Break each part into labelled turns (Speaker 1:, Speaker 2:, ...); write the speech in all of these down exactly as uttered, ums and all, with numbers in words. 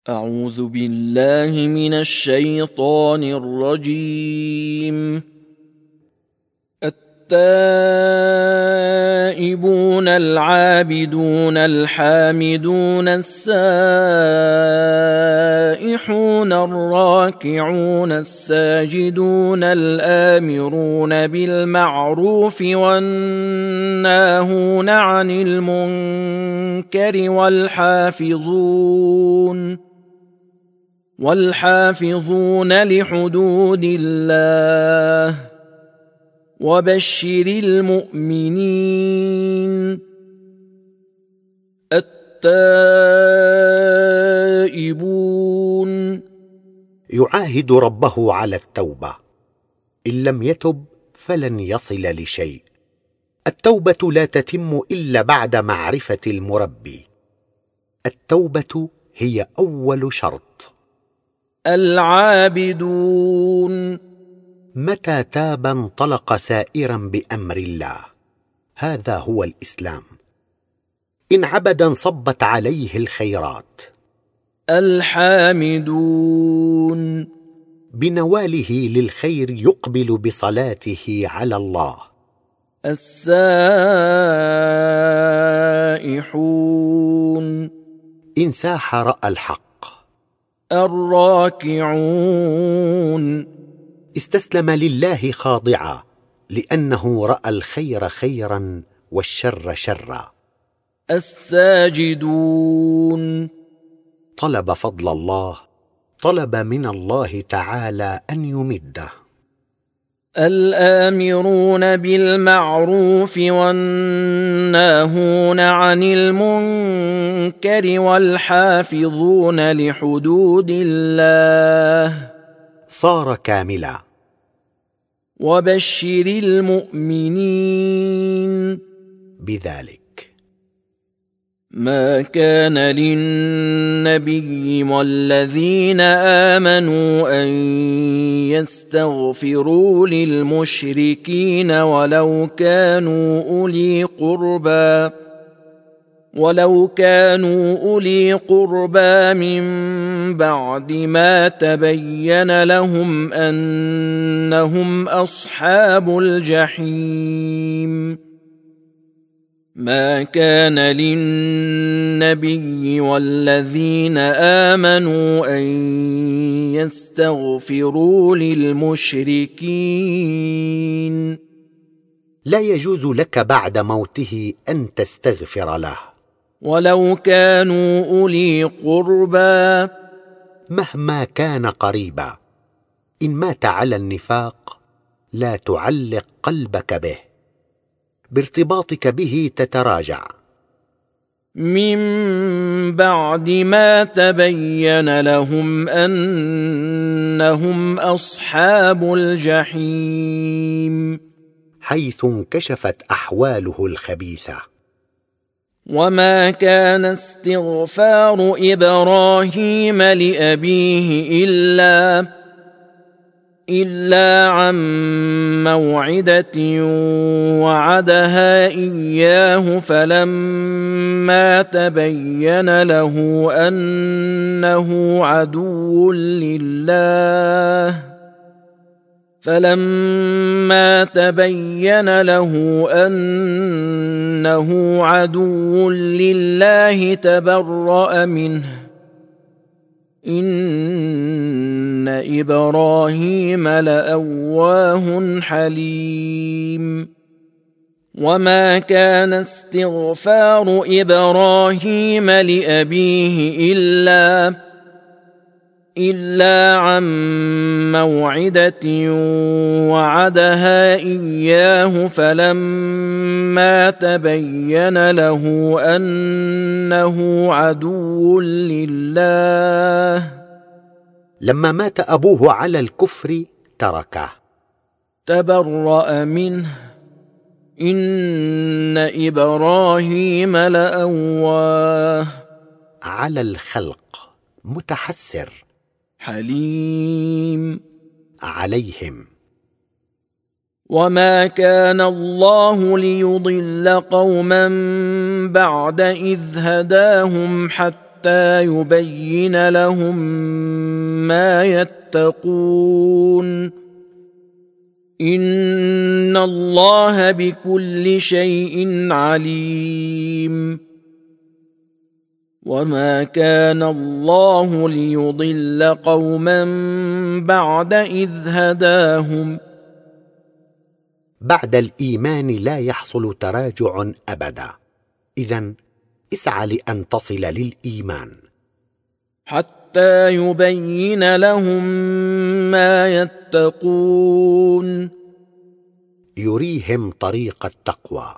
Speaker 1: أعوذ بالله من الشيطان الرجيم. التائبون العابدون الحامدون السائحون الراكعون الساجدون الآمرون بالمعروف والناهون عن المنكر والحافظون والحافظون لحدود الله وبشر المؤمنين. التائبون
Speaker 2: يعاهد ربه على التوبة، إن لم يتب فلن يصل لشيء. التوبة لا تتم إلا بعد معرفة المربي. التوبة هي أول شرط.
Speaker 1: العابدون
Speaker 2: متى تاب انطلق سائرا بأمر الله، هذا هو الإسلام. إن عبد انصبت عليه الخيرات.
Speaker 1: الحامدون
Speaker 2: بنواله للخير يقبل بصلاته على الله.
Speaker 1: السائحون
Speaker 2: إن ساح رأى الحق.
Speaker 1: الراكعون
Speaker 2: استسلم لله خاضعا، لأنه رأى الخير خيرا والشر شرا.
Speaker 1: الساجدون
Speaker 2: طلب فضل الله، طلب من الله تعالى أن يمده.
Speaker 1: الآمرون بالمعروف والناهون عن المنكر والحافظون لحدود الله.
Speaker 2: صار كاملا.
Speaker 1: وبشر المؤمنين
Speaker 2: بذلك.
Speaker 1: ما كان للنبي والذين آمنوا أن يستغفروا للمشركين ولو كانوا أولي قربى ولو كانوا أولي قربى من بعد ما تبين لهم أنهم أصحاب الجحيم. ما كان للنبي والذين آمنوا أن يستغفروا للمشركين.
Speaker 2: لا يجوز لك بعد موته أن تستغفر له
Speaker 1: ولو كانوا أولي قربى،
Speaker 2: مهما كان قريبا. إن مات على النفاق لا تعلق قلبك به، بارتباطك به تتراجع.
Speaker 1: من بعد ما تبين لهم أنهم أصحاب الجحيم،
Speaker 2: حيث انكشفت أحواله الخبيثة.
Speaker 1: وما كان استغفار إبراهيم لأبيه إلا إلا عن موعدة وعدها إياه فلما تبين له أنه عدو لله فلما تبين له أنه عدو لله تبرأ منه. إن إبراهيم لأواه حليم. وما كان استغفار إبراهيم لأبيه إلا إلا عن موعدة وعدها إياه فلما تبين له أنه عدو لله.
Speaker 2: لما مات أبوه على الكفر تركه.
Speaker 1: تبرأ منه. إن إبراهيم لأواه.
Speaker 2: على الخلق متحسر.
Speaker 1: حليم.
Speaker 2: عليهم.
Speaker 1: وما كان الله ليضل قوما بعد إذ هداهم حتى حتى يبين لهم ما يتقون إن الله بكل شيء عليم وما كان الله ليضل قوما بعد إذ هداهم
Speaker 2: بعد الإيمان لا يحصل تراجع أبدا، إذن اسعى لأن تصل للإيمان
Speaker 1: حتى يبين لهم ما يتقون
Speaker 2: يريهم طريق التقوى.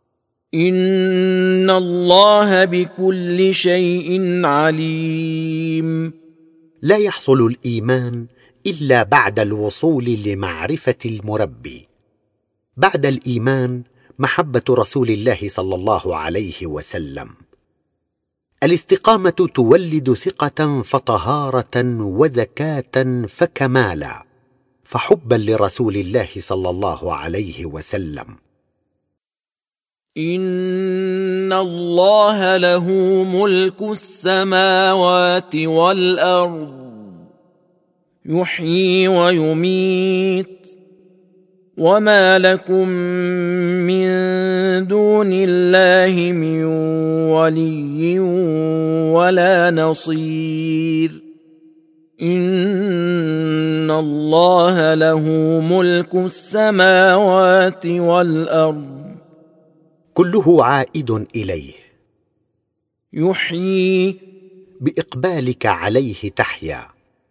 Speaker 1: إن الله بكل شيء عليم.
Speaker 2: لا يحصل الإيمان إلا بعد الوصول لمعرفة المربي. بعد الإيمان محبة رسول الله صلى الله عليه وسلم. الاستقامة تولد ثقة فطهارة وزكاة فكمالا فحبا لرسول الله صلى الله عليه وسلم.
Speaker 1: إن الله له ملك السماوات والأرض يحيي ويميت وما لكم من دون الله من ولي ولا نصير إن الله له ملك السماوات والأرض
Speaker 2: كله عائد إليه.
Speaker 1: يحيي
Speaker 2: بإقبالك عليه تحيا،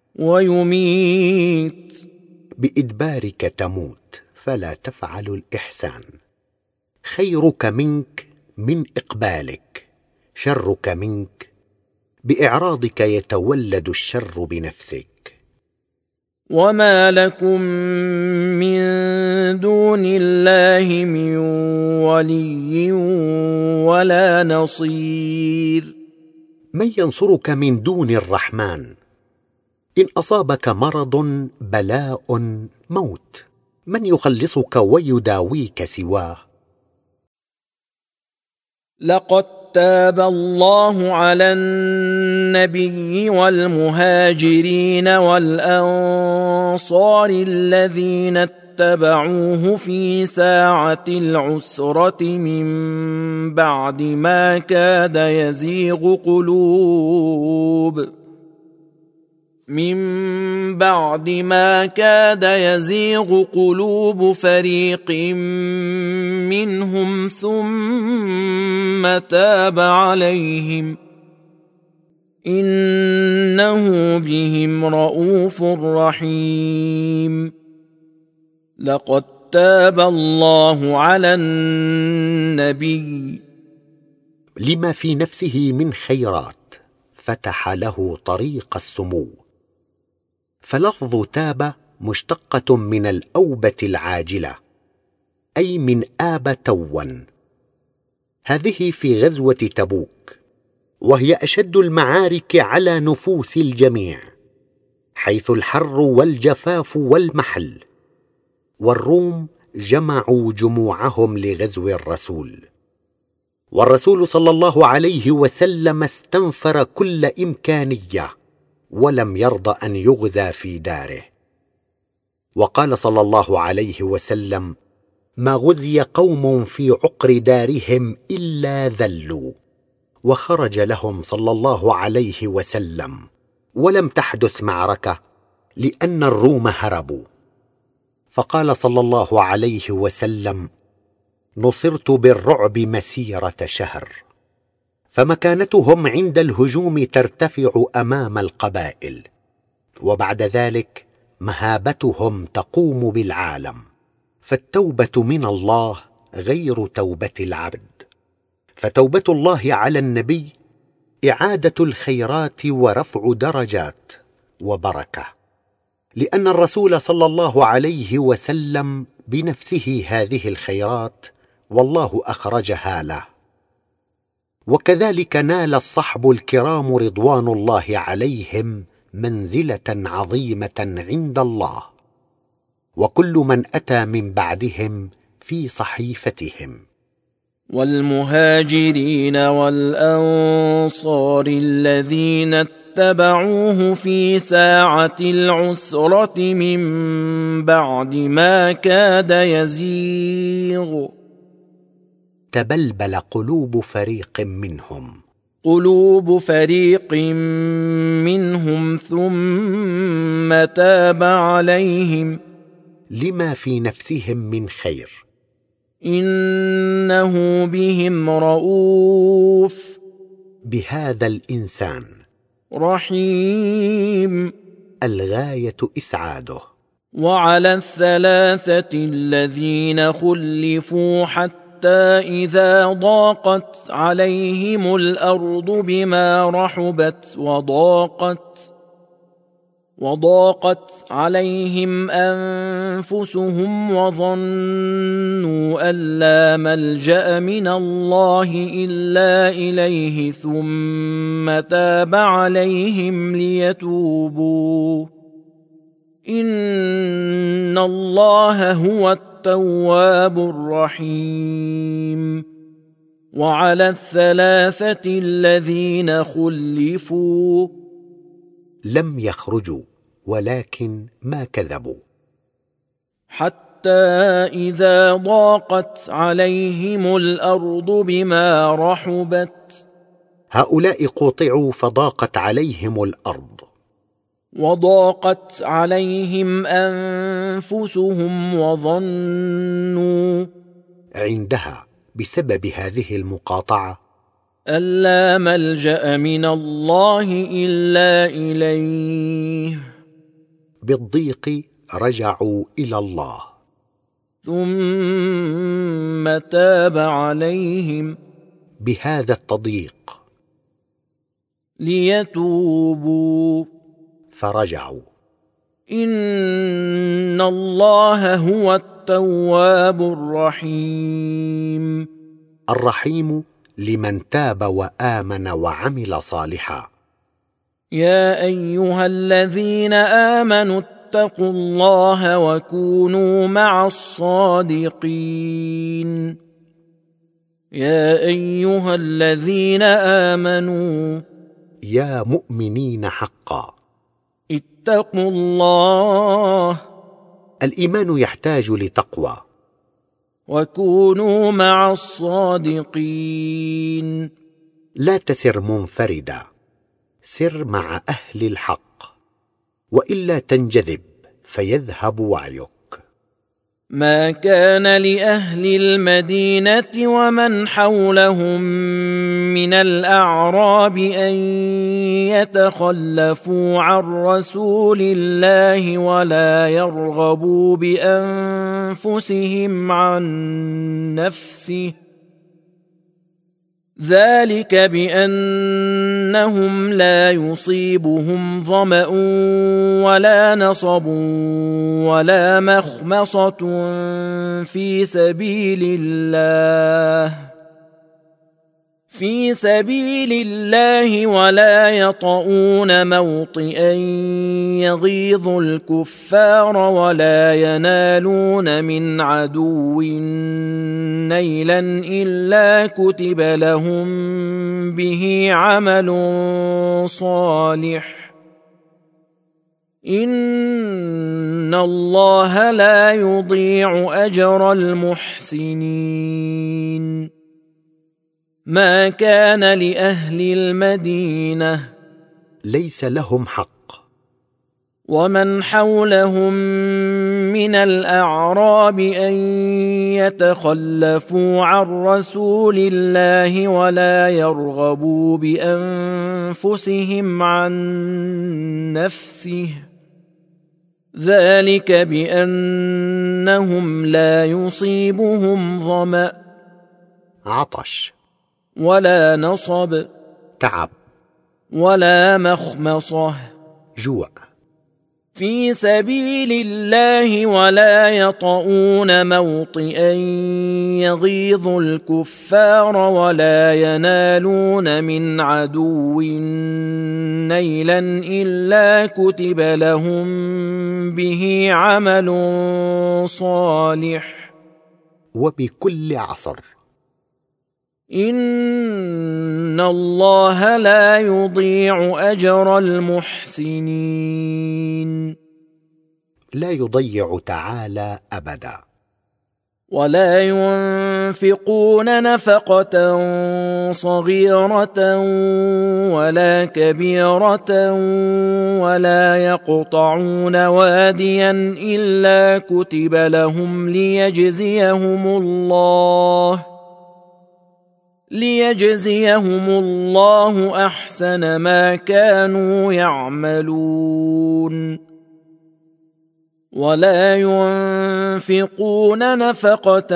Speaker 1: ويميت
Speaker 2: بإدبارك تموت فلا تفعل الإحسان. خيرك منك من إقبالك، شرك منك بإعراضك يتولد الشر بنفسك.
Speaker 1: وما لكم من دون الله من ولي ولا نصير.
Speaker 2: من ينصرك من دون الرحمن؟ إن أصابك مرض، بلاء، موت، من يخلصك ويداويك سواه؟
Speaker 1: لقد تاب الله على النبي والمهاجرين والأنصار الذين اتبعوه في ساعة العسرة من بعد ما كاد يزيغ قلوب من بعد ما كاد يزيغ قلوب فريق منهم ثم تاب عليهم إنه بهم رءوف رحيم. لقد تاب الله على النبي
Speaker 2: لما في نفسه من خيرات فتح له طريق السمو. فلفظ تاب مشتقة من الأوبة العاجلة، أي من آب توا. هذه في غزوة تبوك، وهي أشد المعارك على نفوس الجميع، حيث الحر والجفاف والمحل، والروم جمعوا جموعهم لغزو الرسول، والرسول صلى الله عليه وسلم استنفر كل إمكانية ولم يرضى أن يغزى في داره. وقال صلى الله عليه وسلم: ما غزي قوم في عقر دارهم إلا ذلوا. وخرج لهم صلى الله عليه وسلم ولم تحدث معركة لأن الروم هربوا. فقال صلى الله عليه وسلم: نصرت بالرعب مسيرة شهر. فمكانتهم عند الهجوم ترتفع أمام القبائل، وبعد ذلك مهابتهم تقوم بالعالم. فالتوبة من الله غير توبة العبد. فتوبة الله على النبي إعادة الخيرات ورفع درجات وبركة، لأن الرسول صلى الله عليه وسلم بنفسه هذه الخيرات والله أخرجها له. وكذلك نال الصحب الكرام رضوان الله عليهم منزلة عظيمة عند الله، وكل من أتى من بعدهم في صحيفتهم.
Speaker 1: والمهاجرين والأنصار الذين اتبعوه في ساعة العسرة من بعد ما كاد يزيغ
Speaker 2: تبلبل قلوب فريق منهم
Speaker 1: قلوب فريق منهم ثم تاب عليهم
Speaker 2: لما في نفسهم من خير
Speaker 1: إنه بهم رؤوف
Speaker 2: بهذا الإنسان
Speaker 1: رحيم
Speaker 2: الغاية إسعاده.
Speaker 1: وعلى الثلاثة الذين خلفوا حتى إذا ضاقت عليهم الأرض بما رحبت وضاقت وضاقت عليهم أنفسهم وظنوا أن لا ملجأ من الله إلا إليه ثم تاب عليهم ليتوبوا إن الله هو التواب الرحيم. وعلى الثلاثة الذين خلفوا
Speaker 2: لم يخرجوا ولكن ما كذبوا
Speaker 1: حتى إذا ضاقت عليهم الأرض بما رحبت
Speaker 2: هؤلاء قطعوا فضاقت عليهم الأرض
Speaker 1: وضاقت عليهم أنفسهم وظنوا
Speaker 2: عندها بسبب هذه المقاطعة
Speaker 1: أن لا ملجأ من الله إلا إليه
Speaker 2: بالضيق رجعوا إلى الله
Speaker 1: ثم تاب عليهم
Speaker 2: بهذا التضييق
Speaker 1: ليتوبوا
Speaker 2: فرجعوا
Speaker 1: إن الله هو التواب الرحيم.
Speaker 2: الرحيم لمن تاب وآمن وعمل صالحا.
Speaker 1: يا أيها الذين آمنوا اتقوا الله وكونوا مع الصادقين. يا أيها الذين آمنوا
Speaker 2: يا مؤمنين حقا
Speaker 1: اتقوا الله.
Speaker 2: الإيمان يحتاج لتقوى.
Speaker 1: وكونوا مع الصادقين.
Speaker 2: لا تسر منفردا، سر مع أهل الحق، وإلا تنجذب فيذهب وعيك.
Speaker 1: ما كان لأهل المدينة ومن حولهم من الأعراب أن يتخلفوا عن رسول الله ولا يرغبوا بأنفسهم عن نفسه، ذلك بأنهم لا يصيبهم ظمأ ولا نصب ولا مخمصة في سبيل الله في سبيل الله ولا يطؤون موطئا يغيظ الكفار ولا ينالون من عدو نيلا إلا كتب لهم به عمل صالح إن الله لا يضيع أجر المحسنين. ما كان لأهل المدينة
Speaker 2: ليس لهم حق
Speaker 1: ومن حولهم من الأعراب أن يتخلفوا عن رسول الله ولا يرغبوا بأنفسهم عن نفسه، ذلك بأنهم لا يصيبهم ظمأ
Speaker 2: عطش
Speaker 1: ولا نصب
Speaker 2: تعب
Speaker 1: ولا مخمصة
Speaker 2: جوع
Speaker 1: في سبيل الله ولا يطؤون موطئا يغيظ الكفار ولا ينالون من عدو نيلا إلا كتب لهم به عمل صالح
Speaker 2: وبكل عصر
Speaker 1: إن الله لا يضيع أجر المحسنين.
Speaker 2: لا يضيع تعالى أبدا.
Speaker 1: ولا ينفقون نفقة صغيرة ولا كبيرة ولا يقطعون واديا إلا كتب لهم ليجزيهم الله ليجزيهم الله أحسن ما كانوا يعملون. ولا ينفقون نفقة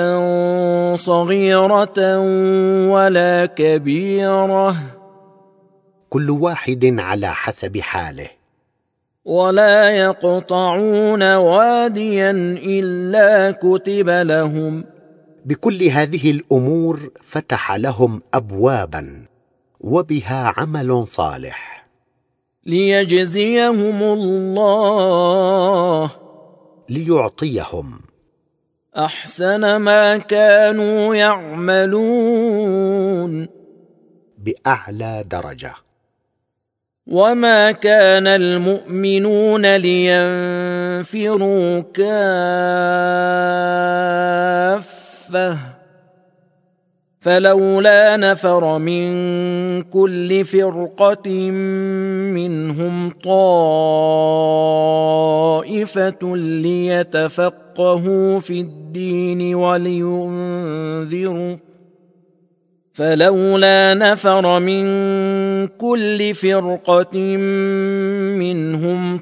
Speaker 1: صغيرة ولا كبيرة،
Speaker 2: كل واحد على حسب حاله.
Speaker 1: ولا يقطعون واديا إلا كتب لهم.
Speaker 2: بكل هذه الأمور فتح لهم أبوابا وبها عمل صالح.
Speaker 1: ليجزيهم الله،
Speaker 2: ليعطيهم
Speaker 1: أحسن ما كانوا يعملون،
Speaker 2: بأعلى درجة.
Speaker 1: وما كان المؤمنون لينفروا كافة، فلولا نفر من كل فرقة منهم طائفة ليتفقهوا في الدين ولينذروا فلولا نفر من كل فرقة منهم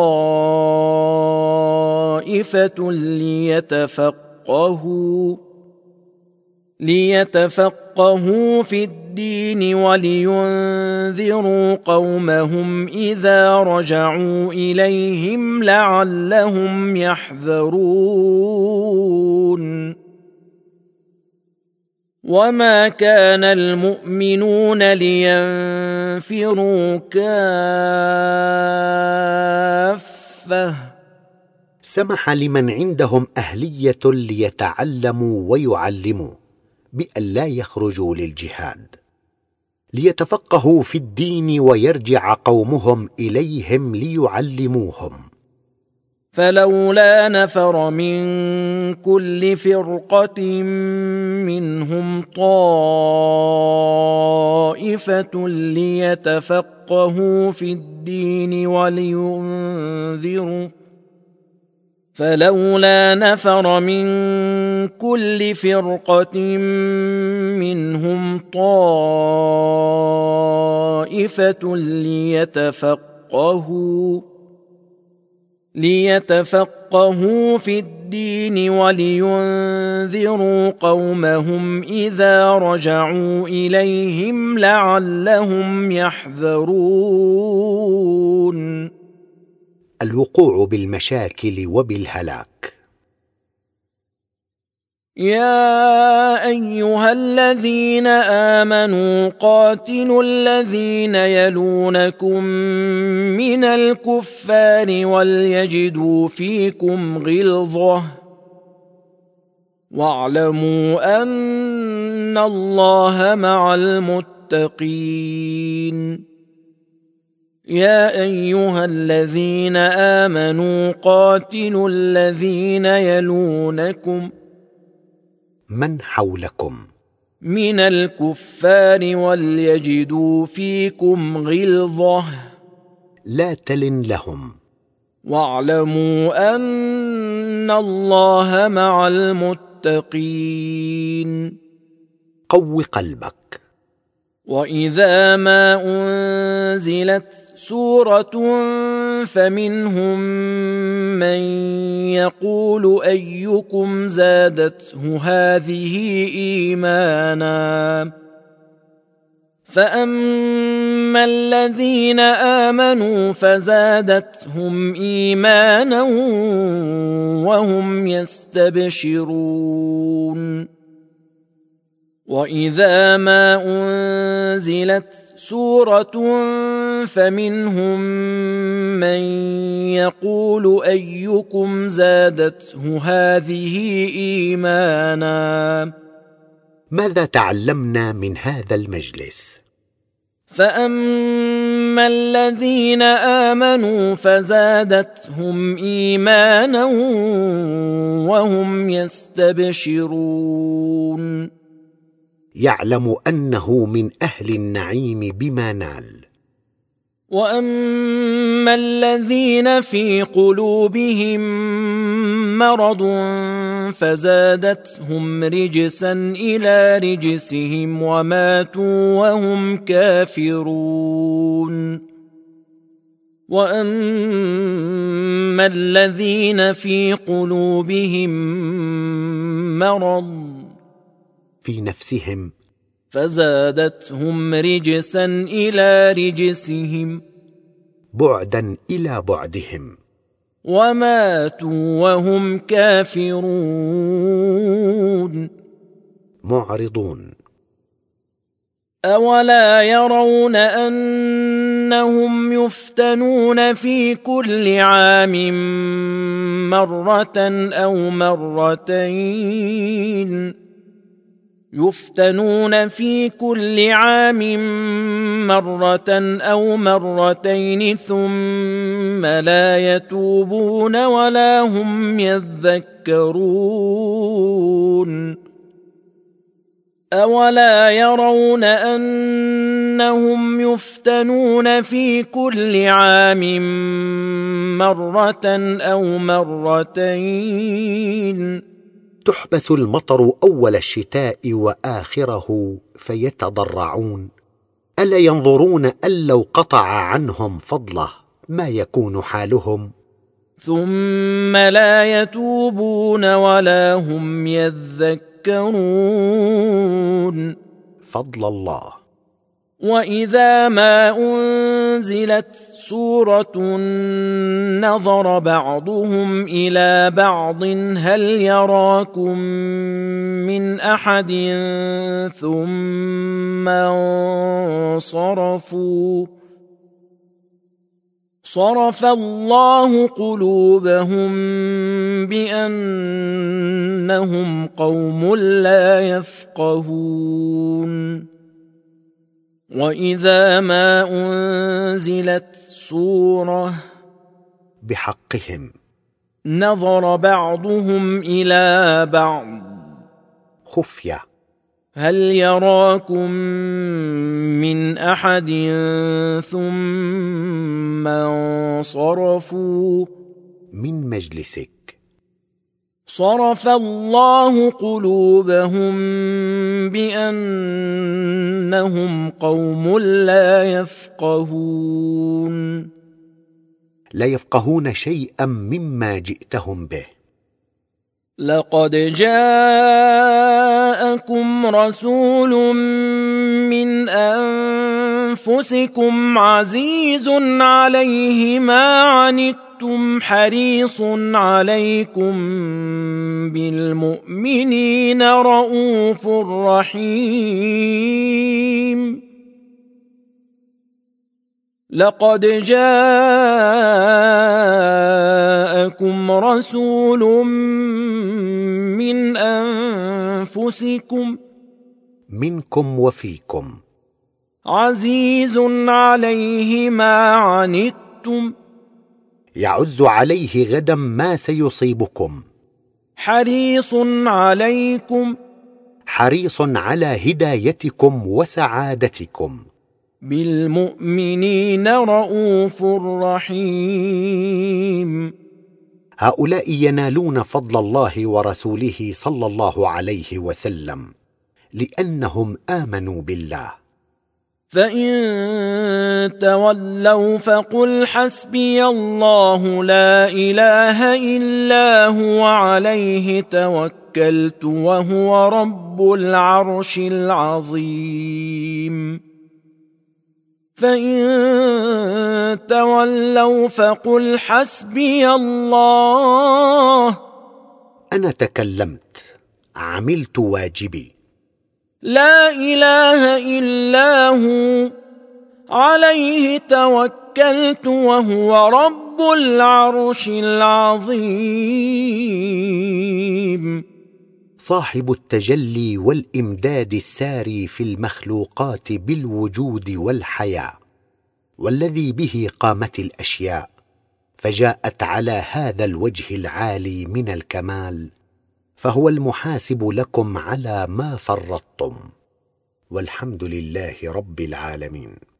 Speaker 1: طائفة ليتفقهوا ليتفقهوا في الدين ولينذروا قومهم إذا رجعوا إليهم لعلهم يحذرون. وما كان المؤمنون لينفروا كافة،
Speaker 2: سمح لمن عندهم أهلية ليتعلموا ويعلموا بأن لا يخرجوا للجهاد، ليتفقهوا في الدين ويرجع قومهم إليهم ليعلموهم.
Speaker 1: فلولا نفر من كل فرقة منهم طائفة ليتفقهوا في الدين ولينذروا فلولا نفر من كل فرقة منهم طائفة ليتفقهوا ليتفقهوا في الدين ولينذروا قومهم إذا رجعوا إليهم لعلهم يحذرون.
Speaker 2: الوقوع بالمشاكل وبالهلاك.
Speaker 1: يا أيها الذين آمنوا قاتلوا الذين يلونكم من الكفار وليجدوا فيكم غلظة واعلموا أن الله مع المتقين. يا أيها الذين آمنوا قاتلوا الذين يلونكم
Speaker 2: من حولكم
Speaker 1: من الكفار وليجدوا فيكم غلظة
Speaker 2: لا تلن لهم
Speaker 1: واعلموا أن الله مع المتقين.
Speaker 2: قو قلبك.
Speaker 1: وإذا ما أنزلت سورة فمنهم من يقول أيكم زادته هذه إيمانا فأما الذين آمنوا فزادتهم إيمانا وهم يستبشرون. وإذا ما أنزلت سورة فمنهم من يقول أيكم زادته هذه إيمانا
Speaker 2: ماذا تعلمنا من هذا المجلس؟
Speaker 1: فأما الذين آمنوا فزادتهم إيمانا وهم يستبشرون.
Speaker 2: يعلم أنه من أهل النعيم بما نال.
Speaker 1: وأما الذين في قلوبهم مرض فزادتهم رجسا إلى رجسهم وماتوا وهم كافرون. وأما الذين في قلوبهم مرض
Speaker 2: في نفسهم
Speaker 1: فزادتهم رجسا إلى رجسهم
Speaker 2: بعدا إلى بعدهم
Speaker 1: وماتوا وهم كافرون.
Speaker 2: معرضون.
Speaker 1: أولا يرون أنهم يفتنون في كل عام مرة أو مرتين يفتنون في كل عام مرة أو مرتين ثم لا يتوبون ولا هم يذكرون. أولا يرون أنهم يفتنون في كل عام مرة أو مرتين
Speaker 2: تحبس المطر أول الشتاء وآخره فيتضرعون. ألا ينظرون أن لو قطع عنهم فضله ما يكون حالهم؟
Speaker 1: ثم لا يتوبون ولا هم يذكرون.
Speaker 2: فضل الله.
Speaker 1: وإذا ما أنزلت سورة نظر بعضهم إلى بعض هل يراكم من أحد ثم انصرفوا صرف الله قلوبهم بأنهم قوم لا يفقهون. وإذا ما أنزلت سورة
Speaker 2: بحقهم
Speaker 1: نظر بعضهم إلى بعض
Speaker 2: خفية
Speaker 1: هل يراكم من أحد ثم انصرفوا
Speaker 2: من مجلسك
Speaker 1: صرف الله قلوبهم بأنهم قوم لا يفقهون.
Speaker 2: لا يفقهون شيئا مما جئتهم به.
Speaker 1: لقد جاءكم رسول من أنفسكم عزيز عليه ما عنتم حريص عليكم بالمؤمنين رؤوف رحيم. لقد جاءكم رسول من أنفسكم
Speaker 2: منكم وفيكم
Speaker 1: عزيز عليه ما عنتم
Speaker 2: يعز عليه غدا ما سيصيبكم
Speaker 1: حريص عليكم
Speaker 2: حريص على هدايتكم وسعادتكم
Speaker 1: بالمؤمنين رؤوف رحيم.
Speaker 2: هؤلاء ينالون فضل الله ورسوله صلى الله عليه وسلم لأنهم آمنوا بالله.
Speaker 1: فإن تولوا فقل حسبي الله لا إله إلا هو عليه توكلت وهو رب العرش العظيم. فإن تولوا فقل حسبي الله
Speaker 2: أنا تكلمت عملت واجبي
Speaker 1: لا إله إلا هو عليه توكلت وهو رب العرش العظيم.
Speaker 2: صاحب التجلي والإمداد الساري في المخلوقات بالوجود والحياة، والذي به قامت الأشياء فجاءت على هذا الوجه العالي من الكمال، فهو المحاسب لكم على ما فرطتم، والحمد لله رب العالمين.